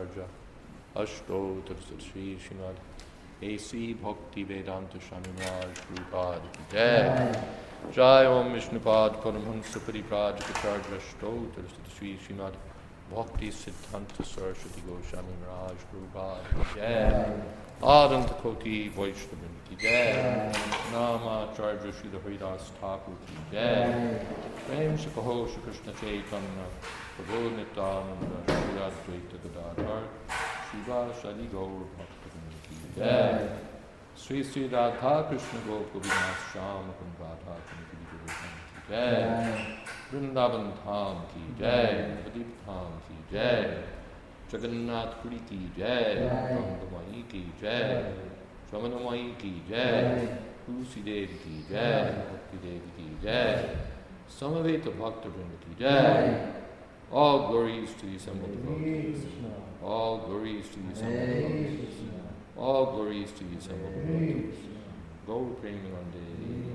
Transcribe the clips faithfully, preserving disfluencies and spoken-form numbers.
Bhattacharya Ashtotar Sri Srimad A C Bhakti Vedanta Swami Maharaj Prabhupada Ki Jai. Jai Om Vishnupad Paramhansa Parivrajacharya Ashtotar Sri Srimad Bhakti Siddhanta Saraswati Goswami Maharaj Prabhupada Ki Jai. Adanta Koti Vaishnavin Ki Jai. Namacharya Srila Haridas Thakur Ki Jai. Prem Sakaho Shri Krishna Chaitanya Prabhu Nityananda Shri Advaita Gadadhar Shiva Shadi Gaur Bhaktivinoda Ki Jai. Sri Sri Radha Krishna Gopavinas Sham Radha Ki Jai. Vrindavan Dham Ki Jai. Pradip Dham Ki Jai. Jagannath Puri Ki Jai. Rangamai Ki Jai. Ramanamai Ki Jai. Tulsi Devi Ki Jai. Bhakti Devi Ki Jai. Samaveta Bhaktivinoda Ki Jai. All glories to the assembled devotees. All glories to the assembled devotees. All glories to the assembled devotees. Gaur Premanande.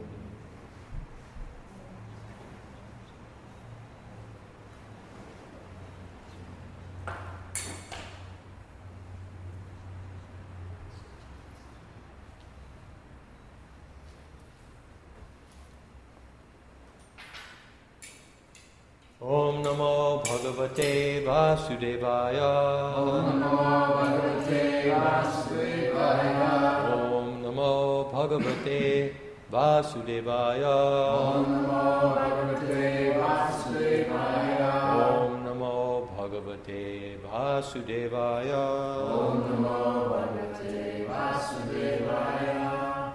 Om Namo Bhagavate Vasudevaya. Om Namo Bhagavate Vasudevaya. Om Namo Bhagavate Vasudevaya. Om Namo Bhagavate Vasudevaya. Om Namo Bhagavate Vasudevaya. Om Namo Bhagavate Vasudevaya.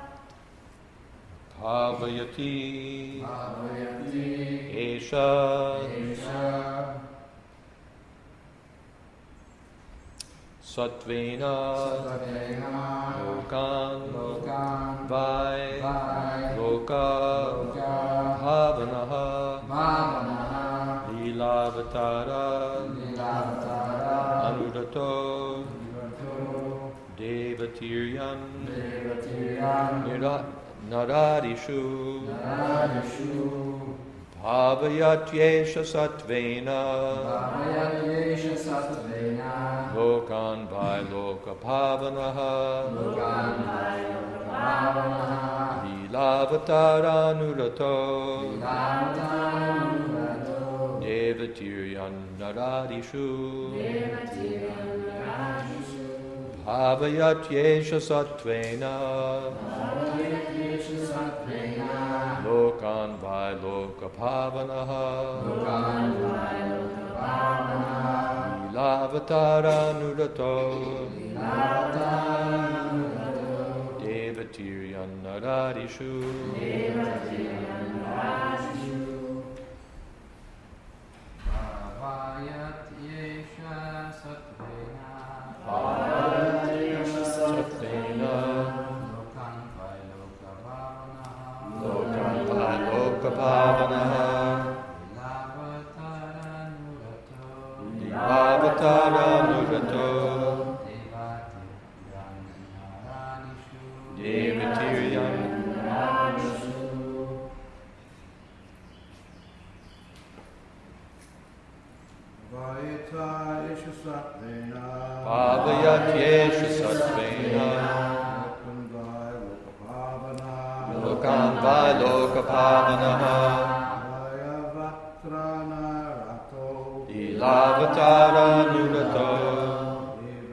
Bhavayati Bhavayati Esha Esha Satvena Satvena Lokan Lokan Vai Vai Loka Loka Bhavanaha Bhavanaha Lilavatara Lilavatara Anudato Anudato Devatiryan Devatiryan Nira Naradishu Naradishu Bhavayatyesha Satvena Bhavayatyesha Satvena Lokan Vai Loka Bhavanaha Lokan Vai Loka Bhavanaha Lilavatara Anudato Lilavatara Anudato Devatiryan Naradishu Devatiryan Naradishu Bhavayatyesha Satvena Bhavayatyesha Satvena Lokan Vai Loka Bhavanaha Lokan Vai Loka Bhavanaha Lilavatara Anudato Lilavatara Anudato Devatiryan Naradishu Devatiryan Naradishu Bhavayatyesha Satvena Bhavayatyesha Satvena Lokan Vai Loka Bhavanaha Lokan Vai Loka Bhavanaha Lilavatara Anudato Devatiryan Naradishu Bhavayatyesha Satvena Bhavayatyesha Satvena Lokan Vai Loka Bhavanaha Lilavatara Anudato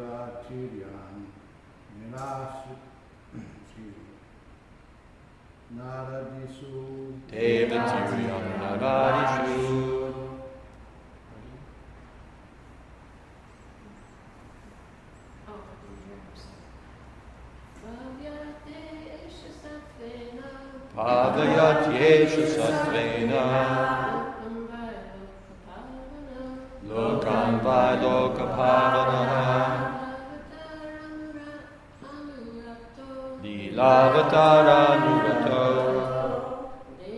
Devatiryan Naradishu Bhavayatyesha Satvena Lokan Vai Loka Bhavanaha Lilavatara Anudato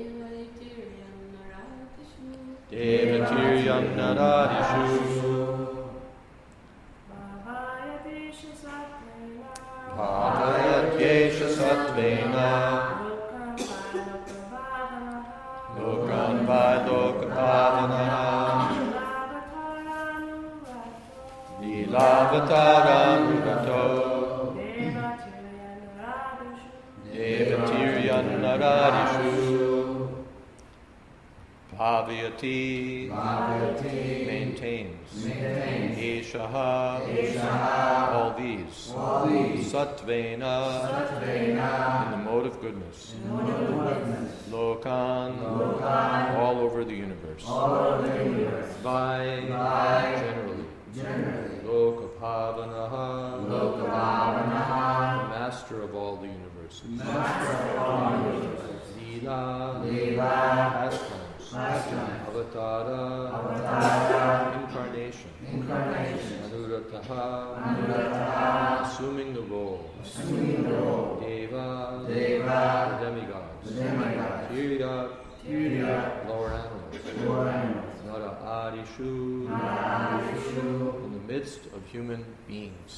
Devatiryan Naradishu Bhavayatyesha Satvena Lokan Vai Loka Bhavanaha Lilavatara Avataramrugato Devatiryan Naradishu Bhavyati maintains Eshaha all these Satvena in the mode of goodness Lokan all over the universe Vai generally Lokapavanaha master of all the universes Leela pastimes Avatara incarnation Anurataha assuming the role Deva the demigods Tirya lower animals Nara Adishu in the midst of human beings.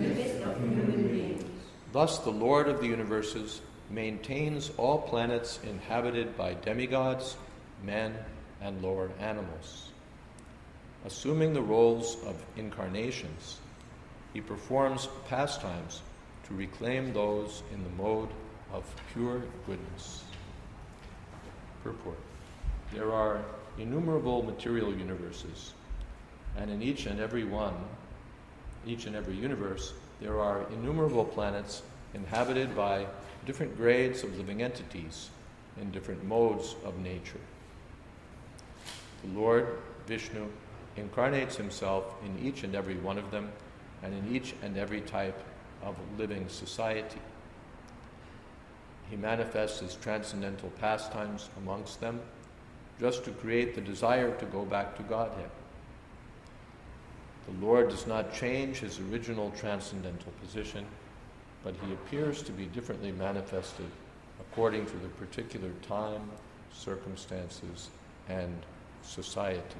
Thus the Lord of the universes maintains all planets inhabited by demigods, men, and lower animals. Assuming the roles of incarnations, he performs pastimes to reclaim those in the mode of pure goodness. Purport. There are innumerable material universes, and in each and every one, each and every universe, there are innumerable planets inhabited by different grades of living entities in different modes of nature. The Lord, Vishnu, incarnates himself in each and every one of them and in each and every type of living society. He manifests his transcendental pastimes amongst them just to create the desire to go back to Godhead. The Lord does not change his original transcendental position, but he appears to be differently manifested according to the particular time, circumstances, and society.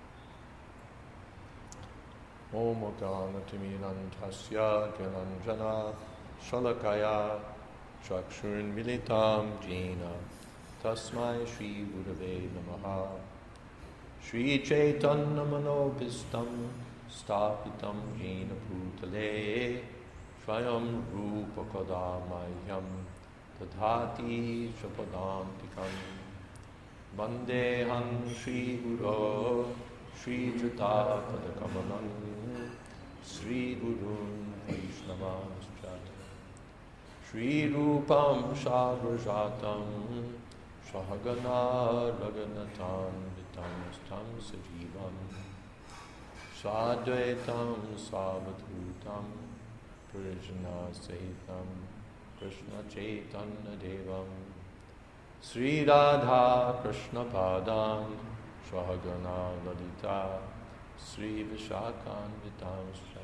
Om Ganatiminantasya Jananjana Shalakaya Chakshurn Militam Jena Tasmai Shri Gurave Namaha Shri Chaitanya Manobhistam Stapitam Jena Bhutale Swayam Rupa Kadamayam Tadhati Shapadantikam Vandehan Shri Guru Shri Juta Padakamalam Shri Gurun Vaishnavascha Shri Rupam Shagrajatam Shahagana Raghunathan Vitam Stam Sajivam Sadvaitam Savadhutam Purijana Sahitam Krishna Chaitanya Devam Sri Radha Krishna Padam Shahagana Lalita Sri Vishakhan Vitamsha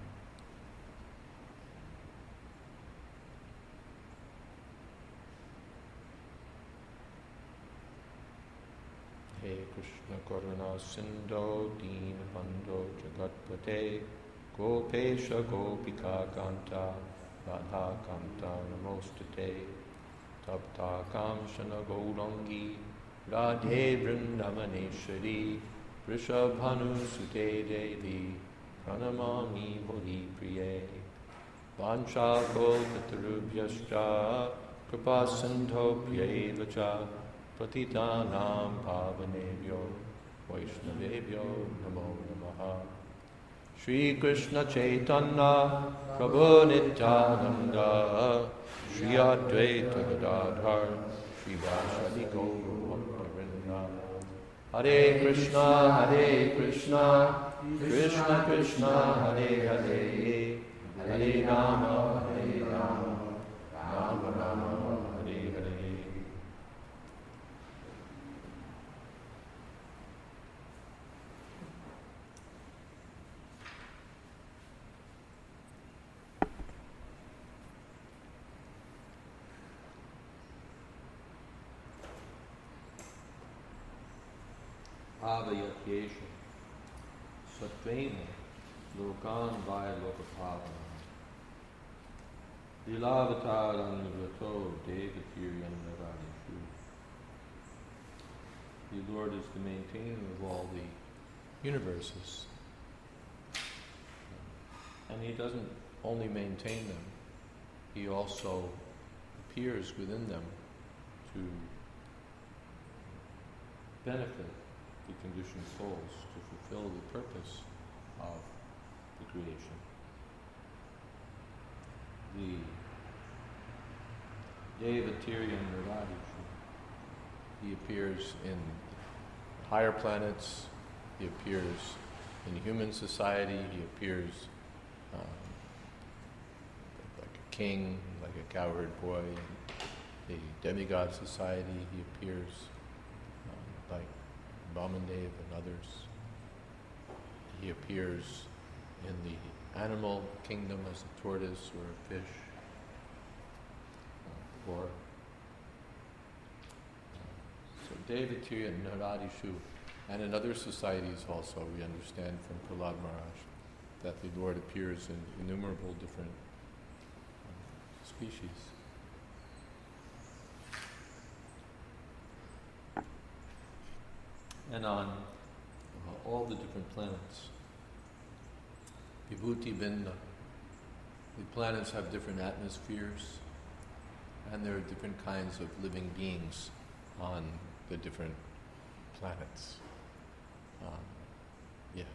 He Krishna Karuna Sindho Deen Bando Jagatpate Gopesha Gopika Kanta Radha Kanta Namostate Tapta Kamshana Gaurangi Radhe Vrindavaneshwari Vrishabhanu Sute Devi Pranamami Hori Priye Vancha Golpatarubhyascha Kripa Sindho Pyevacha Patitanam Pavanebhyo Vaishnavebhyo Namo Namaha Shri Krishna Chaitanya Prabhu Nityananda Shri Advaita Gadadhar Shri Vashadi Gauru Bhaktivinoda Hare Krishna Hare Krishna Krishna Krishna Hare Hare Hare Rama Hare Rama Rama Rama Hare Hare Avayatyesha Satvena Lokan Vaya Lokapavana Lilavataranurato Devatiryan Naradishu. The Lord is the maintainer of all the universes. And he doesn't only maintain them, he also appears within them to benefit the conditioned souls, to fulfill the purpose of the creation. The Devatiriya Nirvadishu, he appears in higher planets, he appears in human society, he appears um, like a king, like a cowherd boy. In the demigod society, he appears um, like Vamandev and others. He appears in the animal kingdom as a tortoise or a fish, uh, or uh, so Devatiriya and Naradishu, and in other societies also, we understand from Prahlad Maharaj that the Lord appears in innumerable different uh, species. And on uh, all the different planets. Vibhuti Binda. The planets have different atmospheres, and there are different kinds of living beings on the different planets. Um, yes.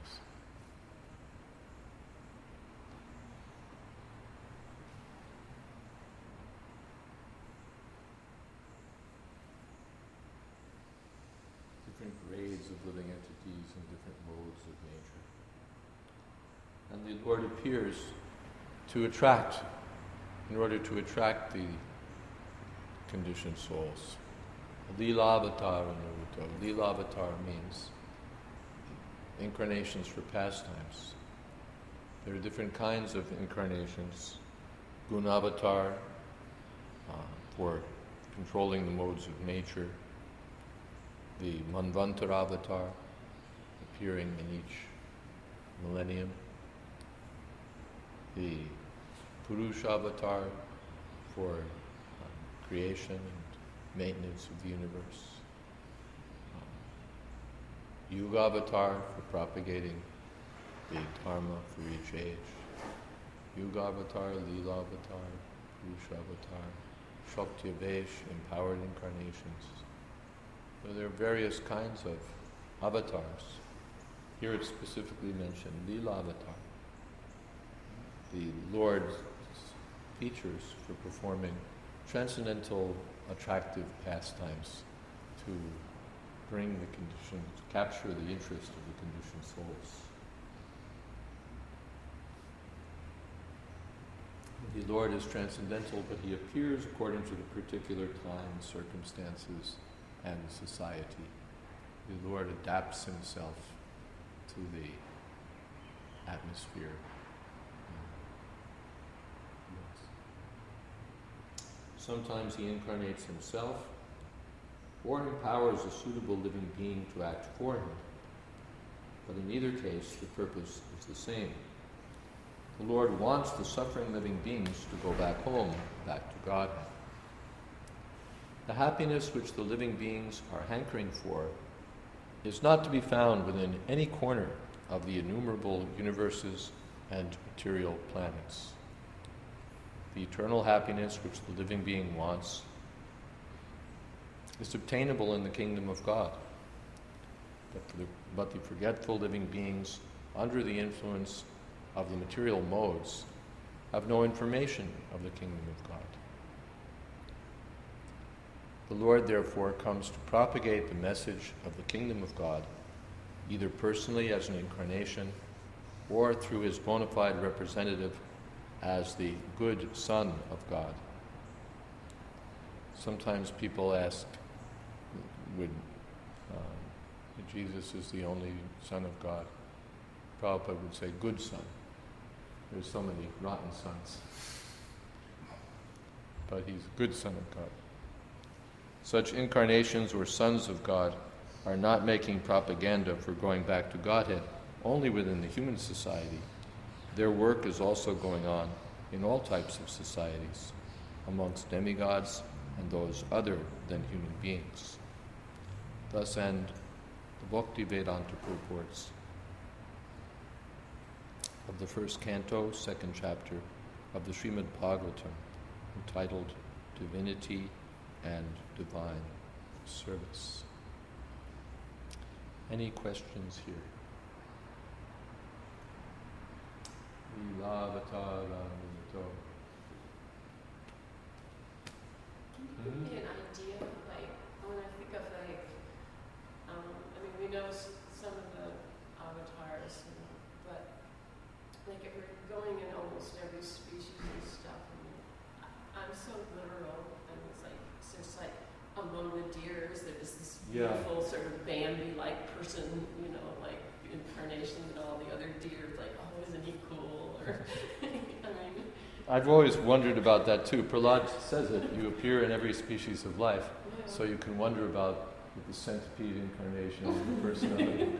Different grades of living entities and different modes of nature. And the Lord appears to attract, in order to attract the conditioned souls. Leela Avatar Naruto. Leela Avatar means incarnations for pastimes. There are different kinds of incarnations. Gunavatar, uh, for controlling the modes of nature. The Manvantara Avatar, appearing in each millennium. The Purusha Avatar, for um, creation and maintenance of the universe. Um, Yuga Avatar, for propagating the Dharma for each age. Yuga Avatar, Leela Avatar, Purusha Avatar, Shakti Avesh, empowered incarnations. So there are various kinds of avatars. Here it's specifically mentioned, Leela Avatar. The Lord's features for performing transcendental, attractive pastimes to bring the conditioned, to capture the interest of the conditioned souls. The Lord is transcendental, but he appears according to the particular time, circumstances, and society. The Lord adapts himself to the atmosphere. Sometimes he incarnates himself or empowers a suitable living being to act for him. But in either case, the purpose is the same. The Lord wants the suffering living beings to go back home, back to Godhead. The happiness which the living beings are hankering for is not to be found within any corner of the innumerable universes and material planets. The eternal happiness which the living being wants is obtainable in the kingdom of God. But the, but the forgetful living beings, under the influence of the material modes, have no information of the kingdom of God. The Lord, therefore, comes to propagate the message of the kingdom of God, either personally as an incarnation or through his bona fide representative as the good Son of God. Sometimes people ask, would uh, Jesus is the only Son of God? Prabhupada would say, good Son. There's so many rotten sons. But he's a good Son of God. Such incarnations or sons of God are not making propaganda for going back to Godhead only within the human society. Their work is also going on in all types of societies, amongst demigods and those other than human beings. Thus end the Bhakti Vedanta purports. of the first canto, second chapter of the Srimad Bhagavatam, entitled Divinity and Divine Service. Any questions here? Vilavatara-mito. Can you give me an idea, like, when I think of, like, um, I mean, we know s- some of the avatars, you know, but, like, if we're going in almost every species and stuff, I mean, I- I'm so literal, and it's like, it's just like, among the deers, there's this Yeah. beautiful sort of Bambi-like person, you know, like, incarnation, and all the other deer, like, oh, isn't he cool, or, I mean, I've always wondered about that too. Prahlad says it, you appear in every species of life, yeah. so you can wonder about the centipede incarnation and the personality.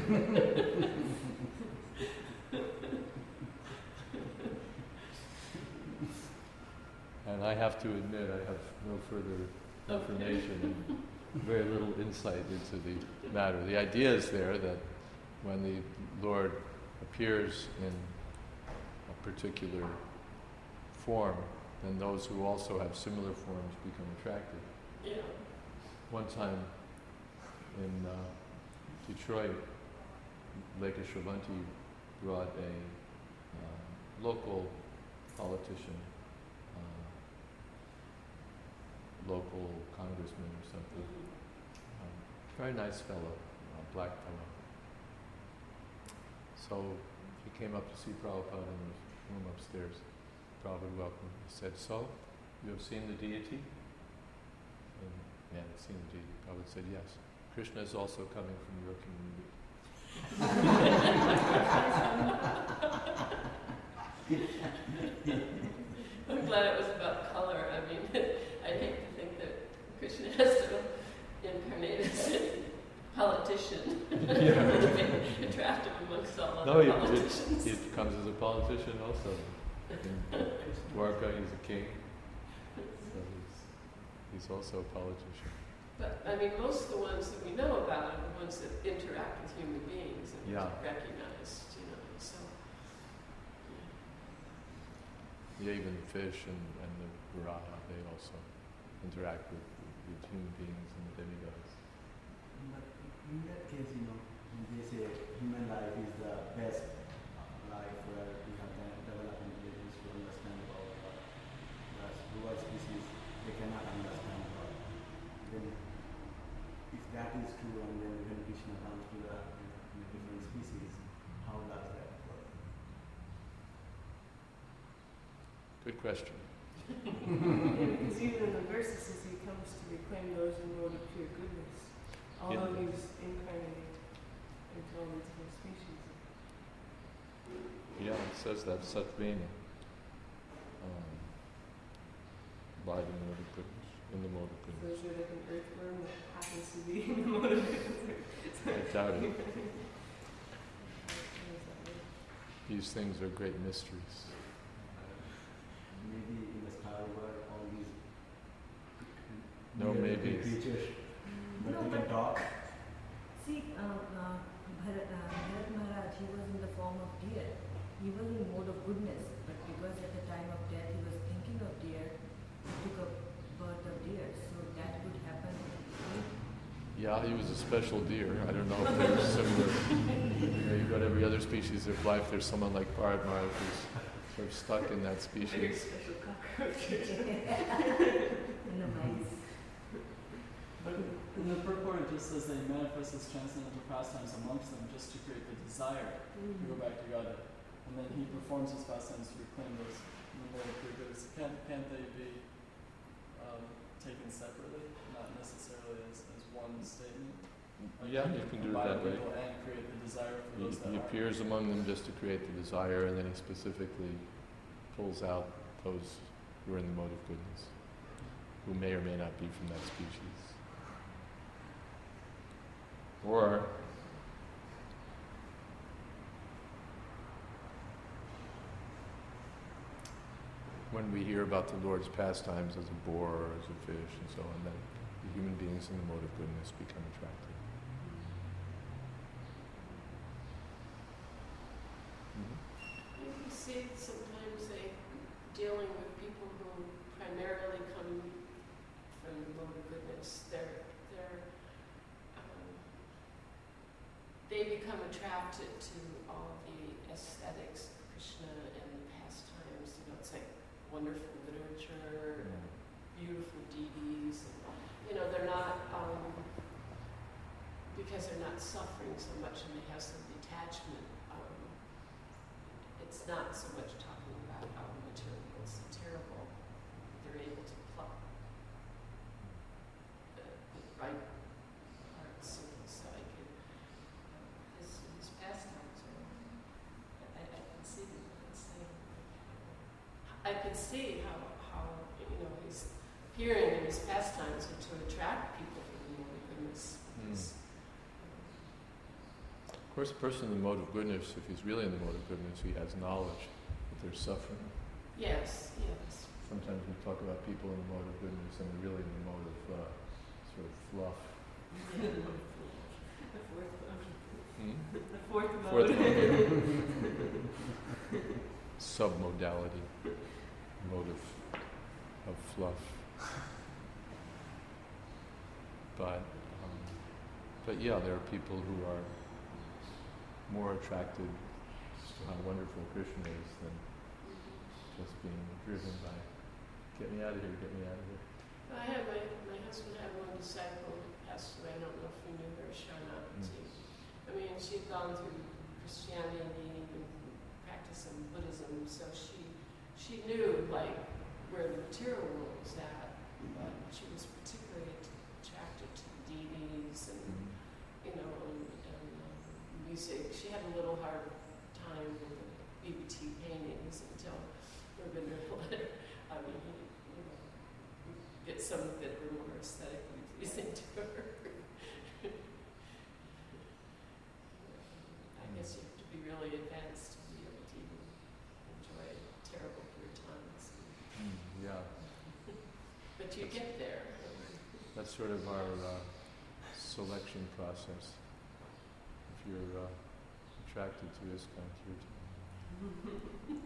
And I have to admit, I have no further information and very little insight into the matter. The idea is there that when the Lord appears in a particular form, then those who also have similar forms become attracted. Yeah. One time in uh, Detroit, Lake Shravanti brought a uh, local politician, uh, local congressman or something, um, very nice fellow, uh, black fellow. So he came up to see Prabhupada in his room upstairs. Prabhupada welcomed him. He said, "So, you have seen the deity?" And yeah, I've seen the deity. Prabhupada said, "Yes. Krishna is also coming from your community." I'm glad it was about color. I mean, I hate to think that Krishna has to incarnate as a politician. Yeah. Attractive amongst all No, other he, politicians. it, it comes as a politician also. In Dwarka, he's a king. So he's, he's also a politician. But, I mean, most of the ones that we know about are the ones that interact with human beings and Yeah. are recognized, you know, so. Yeah, even the fish and, and the Viraha, they also interact with, with human beings and the demigods. But in that case, you know, when they say human life is the best life where we have the development abilities to understand about God. Whereas lower species, they cannot understand God. Then, if that is true, and then when Krishna comes to the in a different species, how does that work? Good question. Yeah, because even in the verses it says he comes to reclaim those in mode of pure goodness. Although Yeah. he's incarnating into all these different species. Yeah, it says that, Satvena. Um, by the mode of goodness, in the mode of So goodness. is there like an earthworm that happens to be in the mode of goodness? I doubt it. How does that work? These things are great mysteries. Maybe in the sky where all these No weird maybes. creatures, but No, they can but- talk. See, uh, uh, Bharat, uh, Bharat Maharaj, he was in the form of deer. He was in mode of goodness, but because at the time of death he was thinking of deer, he took a birth of deer. So that could happen. Yeah, he was a special deer. I don't know if they're similar. You know, you've got every other species of life. There's someone like Bharat Maharaj who's sort of stuck in that Very species. special cockroach. And the mice. But in the purport it just says that he manifests his transcendental pastimes amongst them just to create the desire to go back to Godhead. And then he performs his pastimes to reclaim those in the mode of pure goodness. Can't, can't they be um, taken separately, not necessarily as, as one statement? Like Yeah, he you can can do it combine that way. people and create the desire for He, those that he are. appears among them just to create the desire, and then he specifically pulls out those who are in the mode of goodness, who may or may not be from that species. Or when we hear about the Lord's pastimes as a boar or as a fish and so on, then the human beings in the mode of goodness become attracted. Mhm. become attracted to all of the aesthetics of Krishna and the pastimes. You know, it's like wonderful literature, beautiful deities. You know, they're not, um, because they're not suffering so much and they have some detachment. Um, it's not so much talking about how materials are terrible. They're able to pluck the, the right parts of the psyche. His, his pastimes are, I, I can see what I'm saying. I can see how, how, you know, he's appearing in his pastimes are to attract people to the mode of goodness. Mm. Of course, a person in the mode of goodness, if he's really in the mode of goodness, he has knowledge that they're suffering. Yes, yes. Sometimes we talk about people in the mode of goodness and they're really in the mode of uh, sort of fluff. The fourth mode. Hmm? The fourth mode. Fourth mode. Submodality. Mode of, of fluff. But, um, but yeah, there are people who are more attracted to how wonderful Krishna is than just being driven by, get me out of here, get me out of here. I had my, my husband had one disciple who passed away. I don't know if you knew her, Sharanapati. Mm. I mean, she'd gone through Christianity and even practicing Buddhism, so she she knew like where the material world was at, but she was particularly attracted to the deities and Mm. you know and, and um, music. She had a little hard time with the B B T paintings until Rabindra let her. I mean, you know, get some that were more aesthetically pleasing to her. I guess you have to be really advanced to be able to even enjoy terrible kirtans. Mm, yeah, But you get there. that's sort of our uh, selection process. If you're uh, attracted to ISKCON kirtan.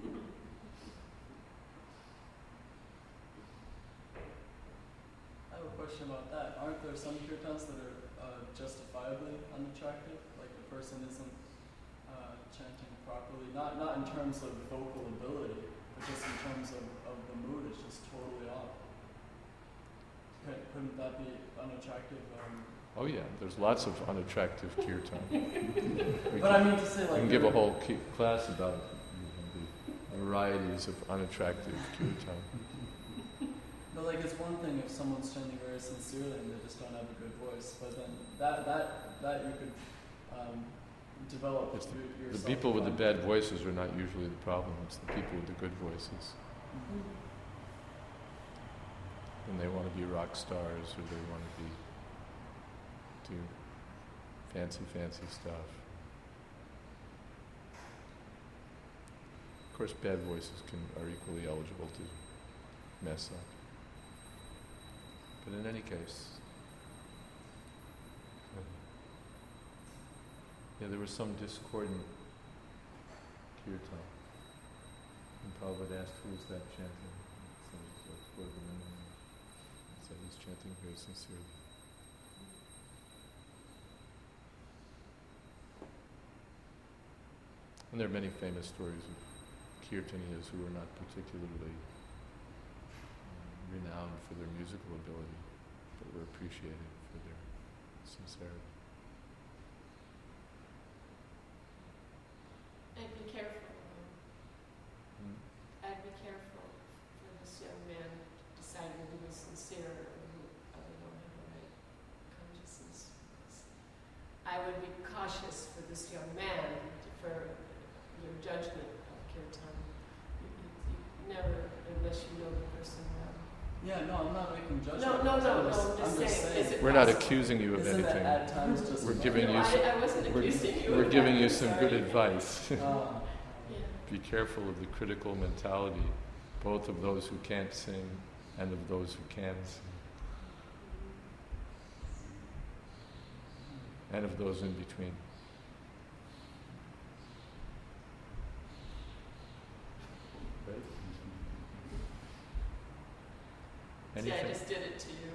I have a question about that. Aren't there some kirtans that are uh, justifiably unattractive? Like the person isn't uh, chanting properly, not not in terms of vocal ability, but just in terms of, of the mood. It's just totally off. Could, couldn't that be unattractive? Um, Oh yeah, there's lots of unattractive kirtan. We but can, I mean to say we like can give a whole ki- class about the varieties of unattractive kirtan. But like it's one thing if someone's chanting very sincerely and they just don't have a good voice, but then that that that you could um, develop It's the, your, the yourself. people with the from. bad voices are not usually the problem, it's the people with the good voices. Mhm. And they want to be rock stars or they want to be do fancy, fancy stuff. Of course, bad voices can are equally eligible to mess up. But in any case, uh, yeah, there was some discordant kirtan. And Prabhupada asked, who is that chanting? So he said, so he's chanting very sincerely. And there are many famous stories of kirtaniyas who are not particularly um, renowned for their musical ability, but were appreciated for their sincerity. I'd be careful. um, Mm. I'd be careful for this young man deciding who was sincere or who I don't know have the right consciousness. I would be cautious for this young man for your judgment of kirtan. You, you, you never, unless you know the person well. Yeah, no, I'm not making No, judgment. no, no, I'm no. just, I'm just I'm just saying. saying. Is it We're not possible? accusing you of Isn't anything. that at times just We're giving no, you I, some- I wasn't We're, accusing you. we're of giving that. you some good Sorry. advice. Uh, Yeah. Be careful of the critical mentality, both of those who can't sing and of those who can sing, and of those in between. See, I Anything? just did it to you.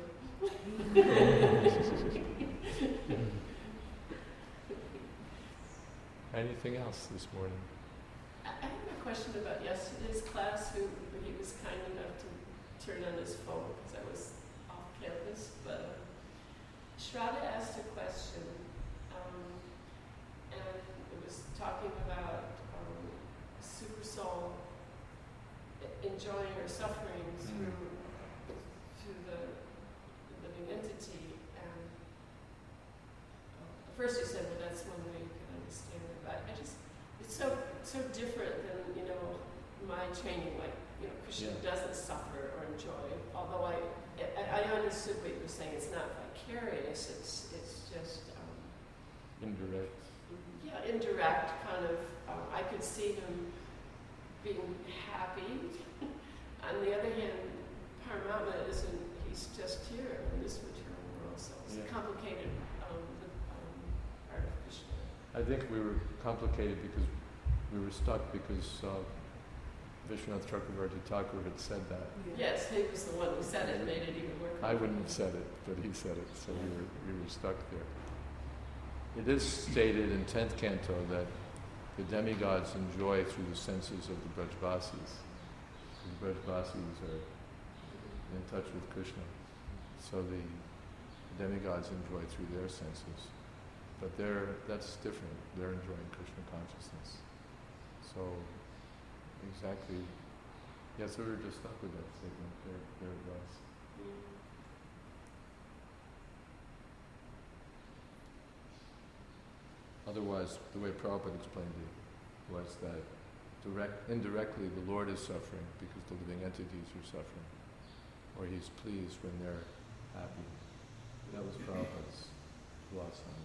Anything else this morning? I I have a question about yesterday's class, who he was kind enough to turn on his phone because I was off campus, but um, Shraddha asked a question, um, and it was talking about um, super soul enjoying or suffering through through the living entity. And uh, first you said, well, that's one way you can understand it, but I just, it's so so different than, you know, my training. Like, you know, Krishna Yeah. doesn't suffer or enjoy. Although I, I I understood what you were saying. It's not vicarious. It's it's just um, Indirect. yeah, indirect kind of. Um, I could see him being happy. On the other hand, Paramatma isn't. He's just here in this material world. So it's Yeah. a complicated um, the, um, part of Krishna. I think we were complicated because we were stuck because uh, Vishwanath Chakravarti Thakur had said that. Yes, he was the one who said it, made it even more I wouldn't have said it, but he said it, so we were, we were stuck there. It is stated in tenth canto that the demigods enjoy through the senses of the Brajvasis. The Brajvasis are in touch with Krishna, so the demigods enjoy through their senses. But they're, that's different. They're enjoying Krishna consciousness. So, exactly, yeah, so we were just stuck with that statement. There, there it was. Otherwise, the way Prabhupada explained it was that direct, indirectly the Lord is suffering because the living entities are suffering, or He's pleased when they're happy. That was Prabhupada's philosophy.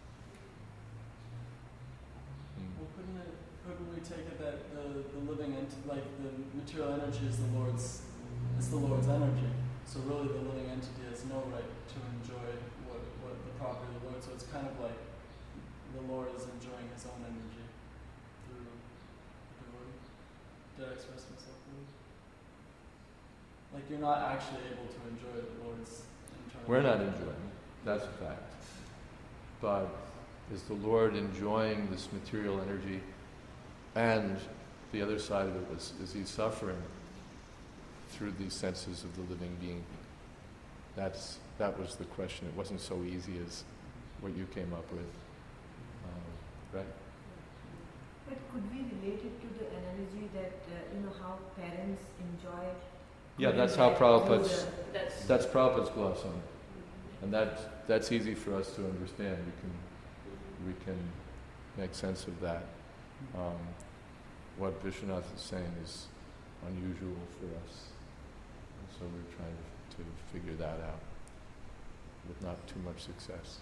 Well, couldn't it, couldn't we take it that the, the living ent- like the material energy is the Lord's, is the Lord's energy. So really, the living entity has no right to enjoy what what the property of the Lord. So it's kind of like the Lord is enjoying His own energy through the devotee. Did I express myself clearly? Like you're not actually able to enjoy the Lord's internal. We're not enjoying, that's a fact. But is the Lord enjoying this material energy? And the other side of it was, is He suffering through these senses of the living being? That's that was the question. It wasn't so easy as what you came up with, um, right? But could we relate it to the analogy that, uh, you know, how parents enjoy... Yeah, going that's how back to Prabhupada's, the- That's that's Prabhupada's gloss on it. And that, that's easy for us to understand. We can, we can make sense of that. Um, what Vishwanath is saying is unusual for us. And so we're trying to, to figure that out with not too much success.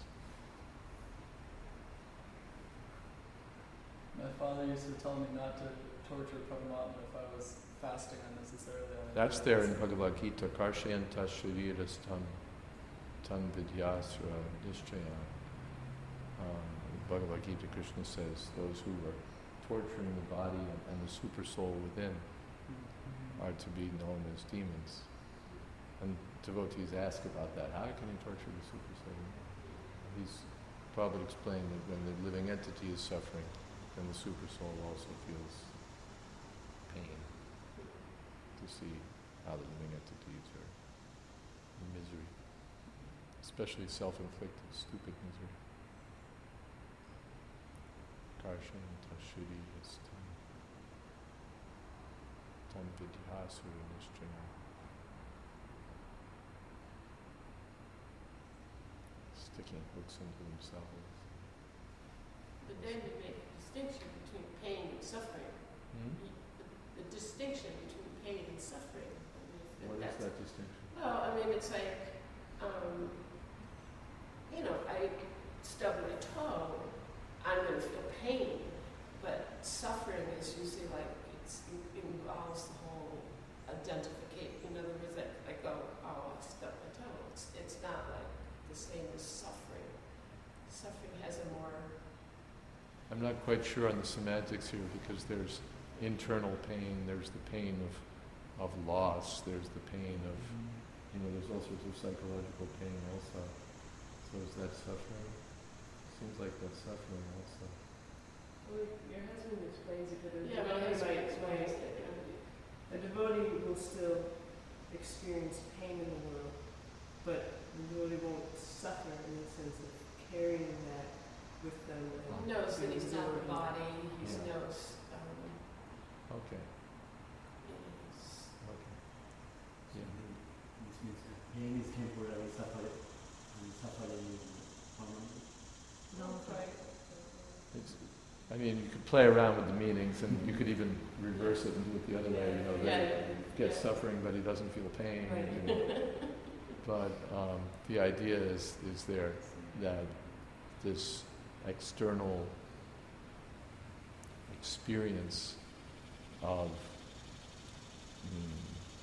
My father used to tell me not to torture Paramatma if I was fasting unnecessarily. On a That's day. there in Bhagavad Gita. Karshayanta sharirastam tan vidyasra nishchaya. Um, in Bhagavad Gita, Krishna says those who are torturing the body and, and the super soul within are to be known as demons. And devotees ask about that. How can you torture the super soul? He's probably explained that when the living entity is suffering, then the super soul also feels pain to see how the living entities are in misery, especially self-inflicted, stupid misery. Karshayanta sharirastam tam vidyasura nishchaya. Sticking hooks into themselves. But then you make a distinction between pain and suffering. Hmm? The, the distinction between pain and suffering. I mean, if What is that's- that distinction? Well, I mean, it's like, um, you know, I stub my toe, I'm going to feel pain, but suffering is usually like, it's, it involves the whole identification. In other words, I, I go, oh, I stubbed my toe. It's, it's not like the same as suffering. Suffering has a more... I'm not quite sure on the semantics here because there's internal pain, there's the pain of, of loss, there's the pain of, you know, there's all sorts of psychological pain also. So is that suffering? Seems like that's suffering also. Well, your husband explains it, but a Yeah, my devotee husband might explain explains it. it. A devotee will still experience pain in the world, but the devotee won't suffer in the sense of carrying that with them. He knows that he's not the body, he Yeah. knows, um, Okay. he's, Okay. So Yeah. the- this means that pain is temporary, suffering, and suffering is permanent. No, Right. It's, I mean, you could play around with the meanings, and you could even reverse it and do it the other way. You know, Yeah. that he gets Yeah. suffering, but he doesn't feel pain. Right. and- but um, the idea is is there that this external experience of mm,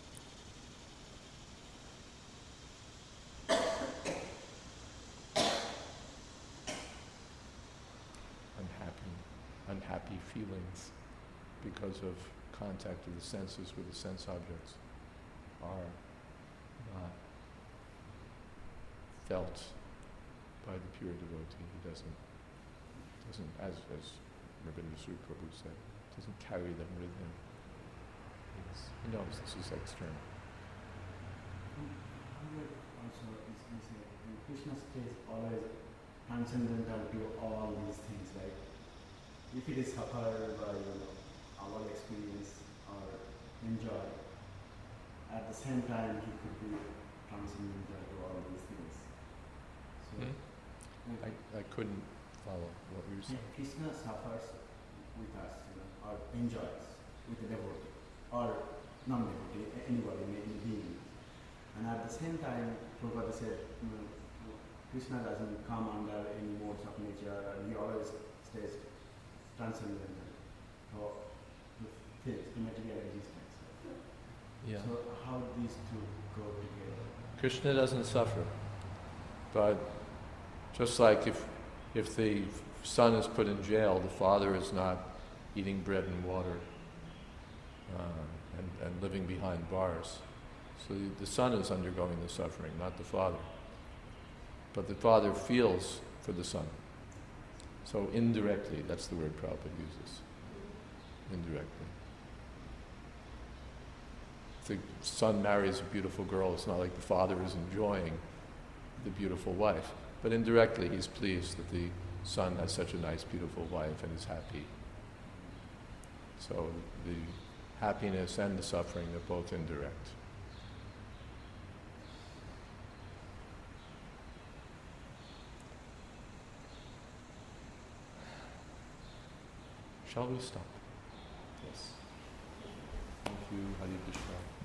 unhappy, unhappy feelings because of contact of the senses with the sense objects are not felt by the pure devotee. He doesn't, doesn't as as Rabindra Sri Prabhu said, doesn't carry them with him. He's, he knows this is external. However, also is, is a, in Krishna stays always transcendental to all these things, right? If it is suffered by you know, our experience or enjoy, at the same time he could be transcendental to all these things. So, Hmm? like, I, I couldn't follow what you were saying. Krishna suffers with us, you know, or enjoys with the devotee, or non-devotee, a- anybody, maybe being. And at the same time, Prabhupada said, you know, Krishna doesn't come under any modes of nature, and he always stays transcendental to to things, to material existence. Yeah. So how these two go together? Krishna doesn't suffer, but just like if if the son is put in jail, the father is not eating bread and water uh, and, and living behind bars. So the, the son is undergoing the suffering, not the father. But the father feels for the son. So indirectly, that's the word Prabhupada uses. Indirectly. If the son marries a beautiful girl, it's not like the father is enjoying the beautiful wife. But indirectly, he's pleased that the son has such a nice, beautiful wife and is happy. So the happiness and the suffering are both indirect. Shall we stop? Yes. Thank you, Hare Krishna.